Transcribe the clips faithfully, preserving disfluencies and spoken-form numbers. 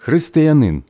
Християнин.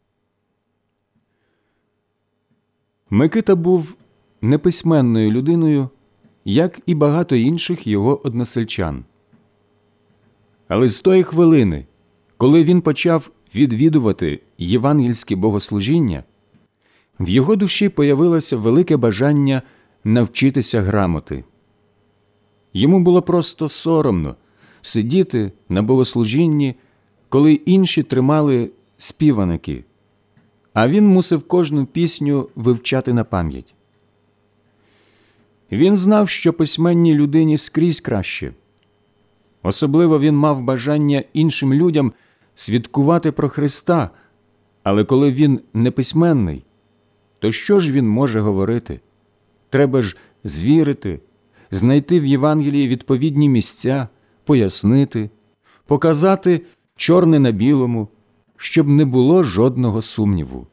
Микита був неписьменною людиною, як і багато інших його односельчан. Але з тої хвилини, коли він почав відвідувати євангельські богослужіння, в його душі появилося велике бажання навчитися грамоти. Йому було просто соромно сидіти на богослужінні, коли інші тримали співаники, а він мусив кожну пісню вивчати на пам'ять. Він знав, що письменній людині скрізь краще. Особливо він мав бажання іншим людям свідкувати про Христа, але коли він не письменний, то що ж він може говорити? Треба ж звірити, знайти в Євангелії відповідні місця, пояснити, показати чорне на білому, щоб не було жодного сумніву.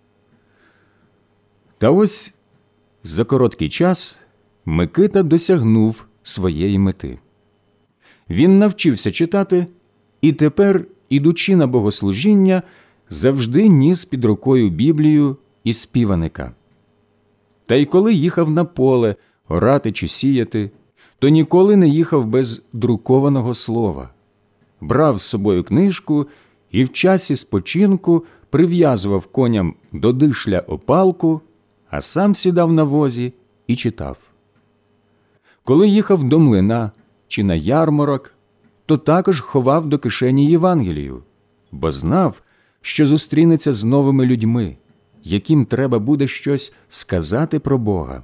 Та ось за короткий час Микита досягнув своєї мети. Він навчився читати і тепер, ідучи на богослужіння, завжди ніс під рукою Біблію і співаника. Та й коли їхав на поле орати чи сіяти, то ніколи не їхав без друкованого слова. Брав з собою книжку і в часі спочинку прив'язував коням до дишля опалку, а сам сідав на возі і читав. Коли їхав до млина чи на ярмарок, то також ховав до кишені Євангелію, бо знав, що зустрінеться з новими людьми, яким треба буде щось сказати про Бога.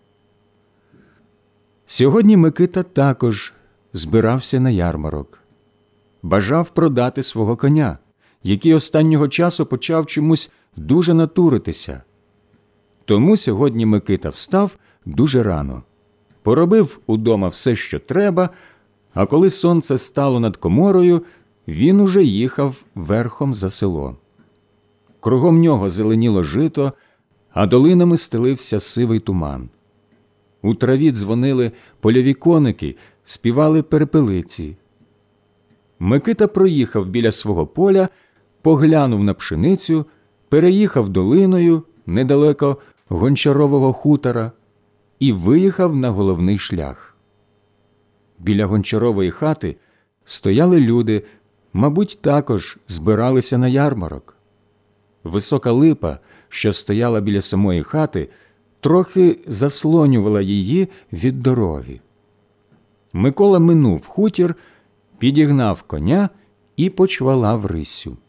Сьогодні Микита також збирався на ярмарок. Бажав продати свого коня, який останнього часу почав чомусь дуже натуритися. Тому сьогодні Микита встав дуже рано, поробив удома все, що треба, а коли сонце стало над коморою, він уже їхав верхом за село. Кругом нього зеленіло жито, а долинами стелився сивий туман. У траві дзвонили польові коники, співали перепелиці. Микита проїхав біля свого поля, поглянув на пшеницю, переїхав долиною недалеко Гончарового хутора і виїхав на головний шлях. Біля Гончарової хати стояли люди, мабуть, також збиралися на ярмарок. Висока липа, що стояла біля самої хати, трохи заслонювала її від дороги. Микола минув хутір, підігнав коня і почвалав риссю.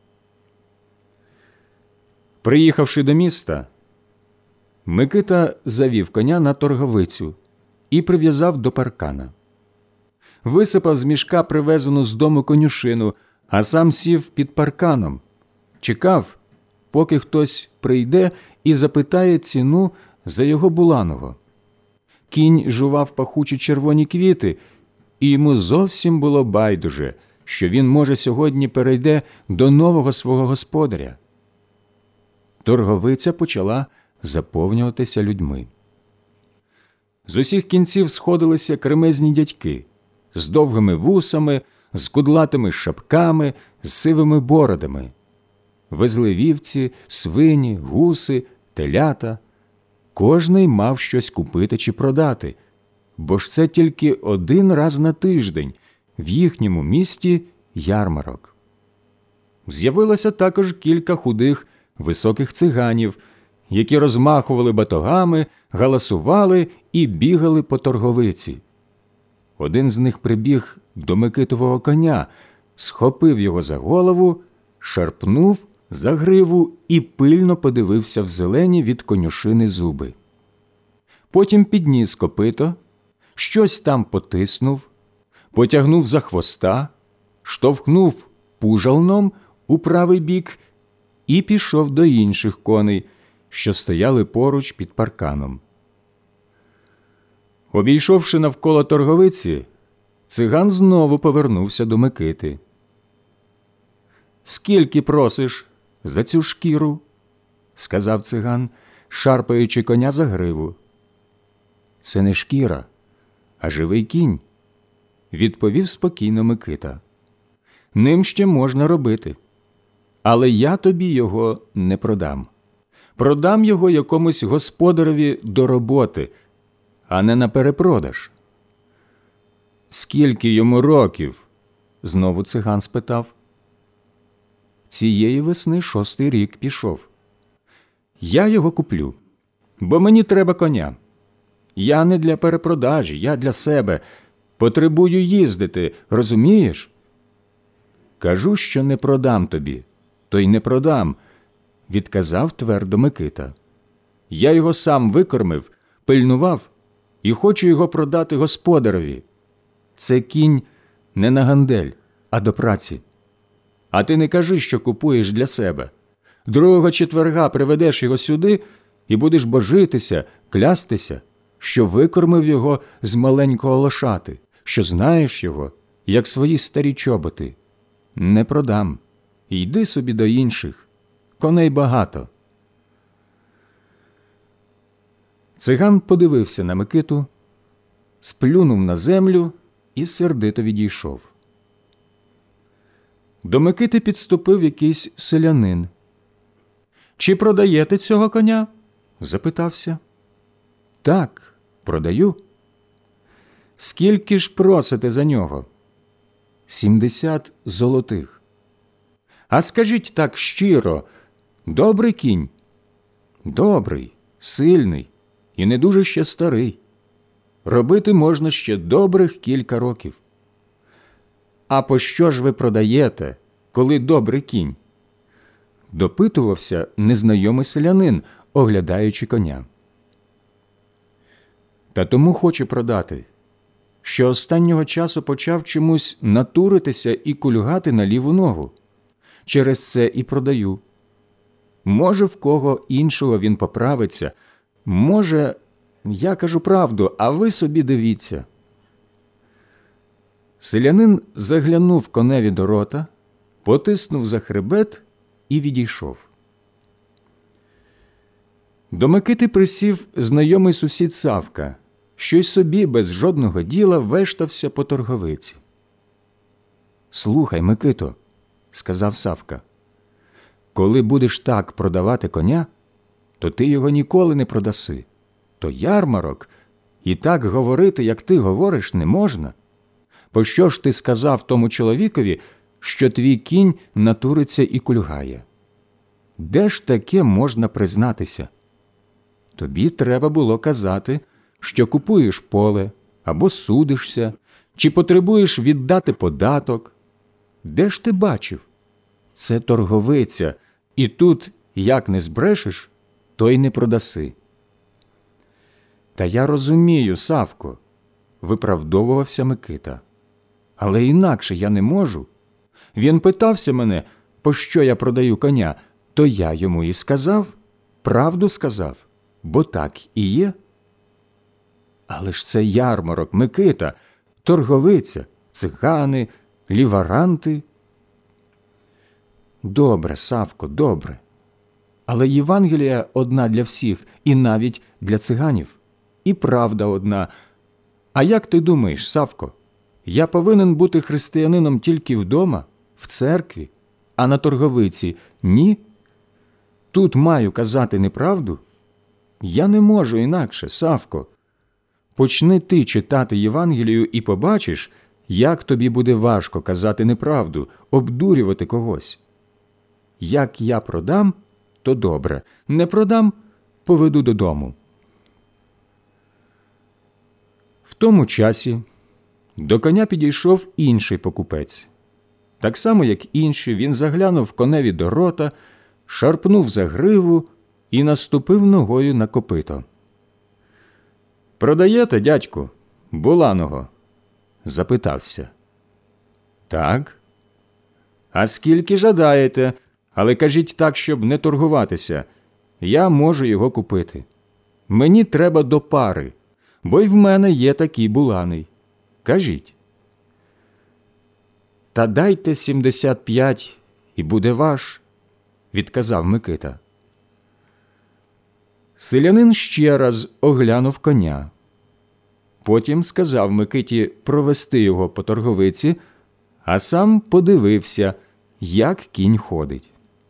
Приїхавши до міста, Микита завів коня на торговицю і прив'язав до паркана. Висипав з мішка привезену з дому конюшину, а сам сів під парканом. Чекав, поки хтось прийде і запитає ціну за його буланого. Кінь жував пахучі червоні квіти, і йому зовсім було байдуже, що він, може, сьогодні перейде до нового свого господаря. Торговиця почала заповнюватися людьми. З усіх кінців сходилися кремезні дядьки з довгими вусами, з кудлатими шапками, з сивими бородами. Везли вівці, свині, гуси, телята. Кожний мав щось купити чи продати, бо ж це тільки один раз на тиждень в їхньому місті ярмарок. З'явилося також кілька худих, високих циганів, які розмахували батогами, галасували і бігали по торговиці. Один з них прибіг до Микитового коня, схопив його за голову, шарпнув за гриву і пильно подивився в зелені від конюшини зуби. Потім підніс копито, щось там потиснув, потягнув за хвоста, штовхнув пужалном у правий бік і пішов до інших коней, що стояли поруч під парканом. Обійшовши навколо торговиці, циган знову повернувся до Микити. «Скільки просиш за цю шкіру?» – сказав циган, шарпаючи коня за гриву. «Це не шкіра, а живий кінь», – відповів спокійно Микита. «Ним ще можна робити. але я тобі його не продам. Продам його якомусь господареві до роботи, а не на перепродаж». «Скільки йому років?» – знову циган спитав. «Цієї весни шостий рік пішов. Я його куплю, бо мені треба коня. Я не для перепродажі, я для себе. Потребую їздити, розумієш?» «Кажу, що не продам тобі, то й не продам», – відказав твердо Микита. «Я його сам викормив, пильнував і хочу його продати господареві. Це кінь не на гандель, а до праці. А ти не кажи, що купуєш для себе. Другого четверга приведеш його сюди і будеш божитися, клястися, що викормив його з маленького лошати, що знаєш його, як свої старі чоботи. Не продам. Йди собі до інших. Коней багато». Циган подивився на Микиту, сплюнув на землю і сердито відійшов. До Микити підступив якийсь селянин. «Чи продаєте цього коня?» – запитався. «Так, продаю». «Скільки ж просите за нього?» «Сімдесят золотих». «А скажіть так щиро, добрий кінь?» «Добрий, сильний і не дуже ще старий. Робити можна ще добрих кілька років». «А пощо ж ви продаєте, коли добрий кінь?» – допитувався незнайомий селянин, оглядаючи коня. «Та тому хочу продати, що останнього часу почав чомусь натуритися і кульгати на ліву ногу. Через це і продаю. Може, в кого іншого він поправиться, може, я кажу правду, а ви собі дивіться». Селянин заглянув коневі до рота, потиснув за хребет і відійшов. До Микити присів знайомий сусід Савка, що й собі без жодного діла вештався по торговиці. «Слухай, Микито», – сказав Савка, – «коли будеш так продавати коня, то ти його ніколи не продаси. То ярмарок, і так говорити, як ти говориш, не можна. Пощо ж ти сказав тому чоловікові, що твій кінь натуриться і кульгає? Де ж таке можна признатися? Тобі треба було казати, що купуєш поле, або судишся, чи потребуєш віддати податок. Де ж ти бачив? Це торговиця, і тут, як не збрешеш, то й не продаси». «Та я розумію, Савко», – виправдовувався Микита. «Але інакше я не можу. Він питався мене, пощо я продаю коня, то я йому і сказав, правду сказав, бо так і є». «Але ж це ярмарок, Микита, торговиця, цигани, ліваранти». «Добре, Савко, добре. Але Євангелія одна для всіх, і навіть для циганів. І правда одна. А як ти думаєш, Савко, я повинен бути християнином тільки вдома, в церкві, а на торговиці ні? Тут маю казати неправду? Я не можу інакше, Савко. Почни ти читати Євангелію і побачиш, як тобі буде важко казати неправду, обдурювати когось. Як я продам, то добре, не продам – поведу додому». В тому часі до коня підійшов інший покупець. Так само, як інші, він заглянув коневі до рота, шарпнув за гриву і наступив ногою на копито. «Продаєте, дядьку, буланого?» – запитався. «Так». «А скільки жадаєте, але кажіть так, щоб не торгуватися. Я можу його купити. Мені треба до пари, бо й в мене є такий буланий. Кажіть». «Та дайте сімдесят п'ять, і буде ваш», – відказав Микита. Селянин ще раз оглянув коня. Потім сказав Микиті провести його по торговиці, а сам подивився, як кінь ходить.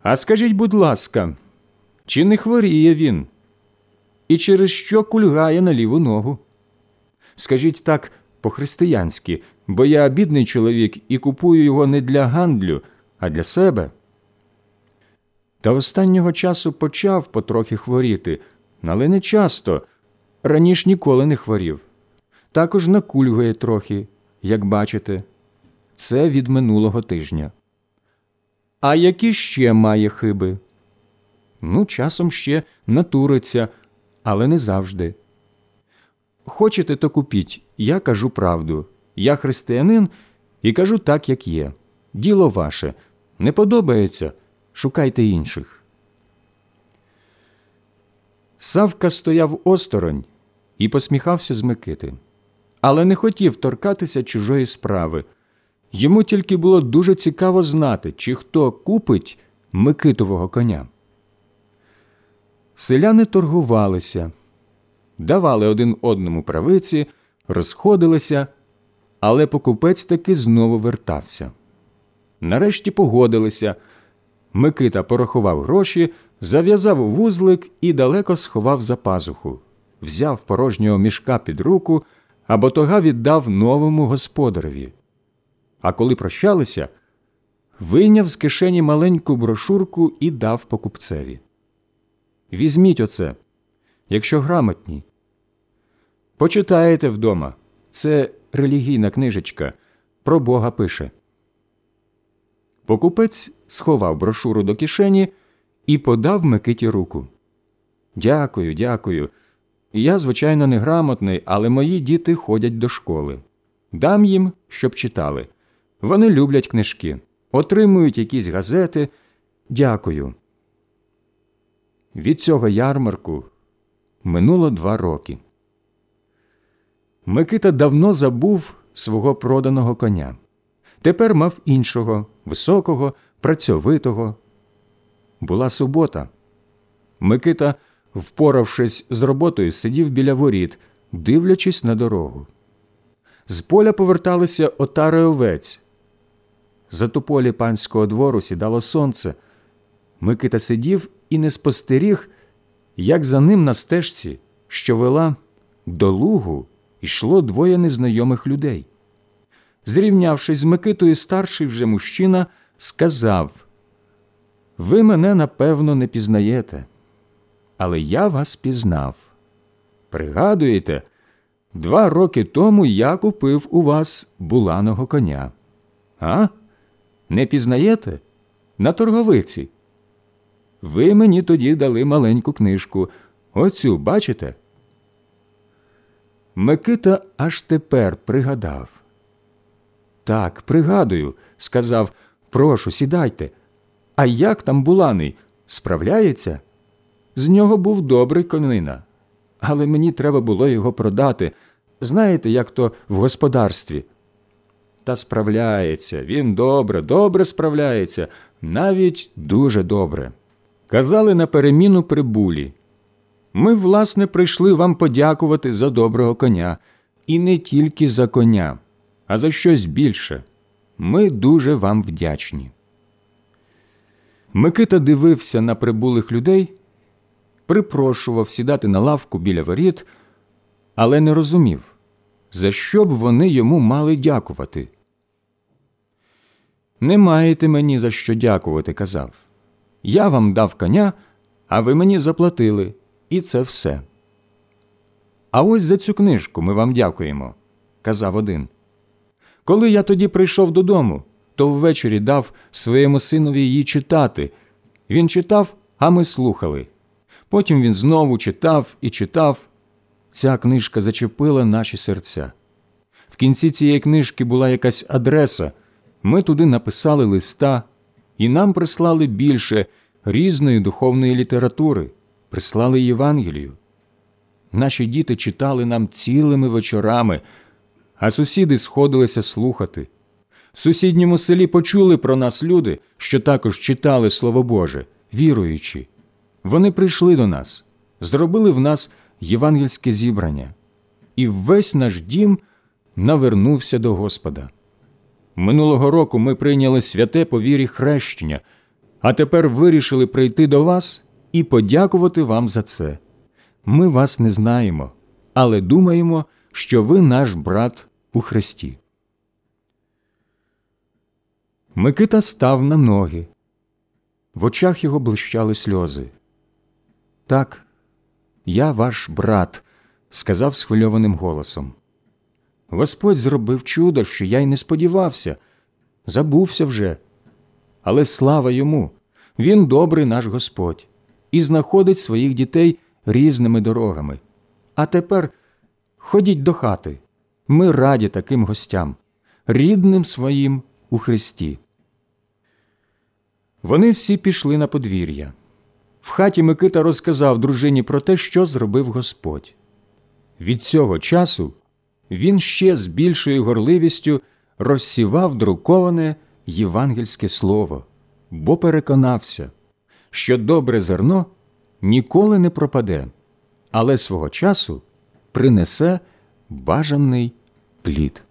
А скажіть, будь ласка, чи не хворіє він? І через що кульгає на ліву ногу? Скажіть так по-християнськи, бо я бідний чоловік і купую його не для гандлю, а для себе. Та останнього часу почав потрохи хворіти, але не часто, раніше ніколи не хворів. Також накульгує трохи, як бачите. Це від минулого тижня. А які ще має хиби? Ну, часом ще натуриться, але не завжди. Хочете, то купіть, я кажу правду. Я християнин і кажу так, як є. Діло ваше. Не подобається – шукайте інших. Савка стояв осторонь і посміхався з Микити, але не хотів торкатися чужої справи. Йому тільки було дуже цікаво знати, чи хто купить Микитового коня. Селяни торгувалися, давали один одному правиці, розходилися, але покупець таки знову вертався. Нарешті погодилися. Микита порахував гроші, зав'язав у вузлик і далеко сховав за пазуху. Взяв порожнього мішка під руку, а батога віддав новому господареві. А коли прощалися, вийняв з кишені маленьку брошурку і дав покупцеві. «Візьміть оце, якщо грамотні. Почитаєте вдома. Це релігійна книжечка, про Бога пише». Покупець сховав брошуру до кишені і подав Микиті руку. «Дякую, дякую. Я, звичайно, неграмотний, але мої діти ходять до школи. Дам їм, щоб читали. Вони люблять книжки, отримують якісь газети. Дякую». Від цього ярмарку минуло два роки. Микита давно забув свого проданого коня. Тепер мав іншого, високого, працьовитого. Була субота. Микита, впоравшись з роботою, сидів біля воріт, дивлячись на дорогу. З поля поверталися отари овець. За тополі панського двору сідало сонце. Микита сидів і не спостеріг, як за ним на стежці, що вела до лугу, йшло двоє незнайомих людей. Зрівнявшись з Микитою, старший вже мужчина сказав: «Ви мене, напевно, не пізнаєте, але я вас пізнав. Пригадуєте, два роки тому я купив у вас буланого коня. А? Не пізнаєте? На торговиці. Ви мені тоді дали маленьку книжку. Оцю, бачите?» Микита аж тепер пригадав. «Так, пригадую», – сказав, «прошу, сідайте. А як там буланий? Справляється?» З нього був добрий конина, але мені треба було його продати. Знаєте, як то в господарстві. Та справляється, він добре, добре справляється, навіть дуже добре. Казали на переміну прибулі: «Ми, власне, прийшли вам подякувати за доброго коня. І не тільки за коня, а за щось більше. Ми дуже вам вдячні». Микита дивився на прибулих людей, припрошував сідати на лавку біля воріт, але не розумів, за що б вони йому мали дякувати. «Не маєте мені за що дякувати», – казав. «Я вам дав коня, а ви мені заплатили, і це все». «А ось за цю книжку ми вам дякуємо», – казав один. «Коли я тоді прийшов додому, то ввечері дав своєму синові її читати. Він читав, а ми слухали. Потім він знову читав і читав. Ця книжка зачепила наші серця. В кінці цієї книжки була якась адреса. Ми туди написали листа, і нам прислали більше різної духовної літератури, прислали Євангелію. Наші діти читали нам цілими вечорами, а сусіди сходилися слухати. В сусідньому селі почули про нас люди, що також читали Слово Боже, віруючи. Вони прийшли до нас, зробили в нас євангельське зібрання, і весь наш дім навернувся до Господа. Минулого року ми прийняли святе по вірі хрещення, А тепер вирішили прийти до вас і подякувати вам за це. Ми вас не знаємо, але думаємо, що ви наш брат у Христі». Микита став на ноги. В очах його блищали сльози. «Так, я ваш брат», – сказав схвильованим голосом. «Господь зробив чудо, що я й не сподівався. Забувся вже. Але слава йому! Він добрий наш Господь і знаходить своїх дітей різними дорогами. А тепер ходіть до хати. Ми раді таким гостям, рідним своїм у Христі». Вони всі пішли на подвір'я. В хаті Микита розказав дружині про те, що зробив Господь. Від цього часу він ще з більшою горливістю розсівав друковане євангельське слово, бо переконався, що добре зерно ніколи не пропаде, але свого часу принесе бажаний плід.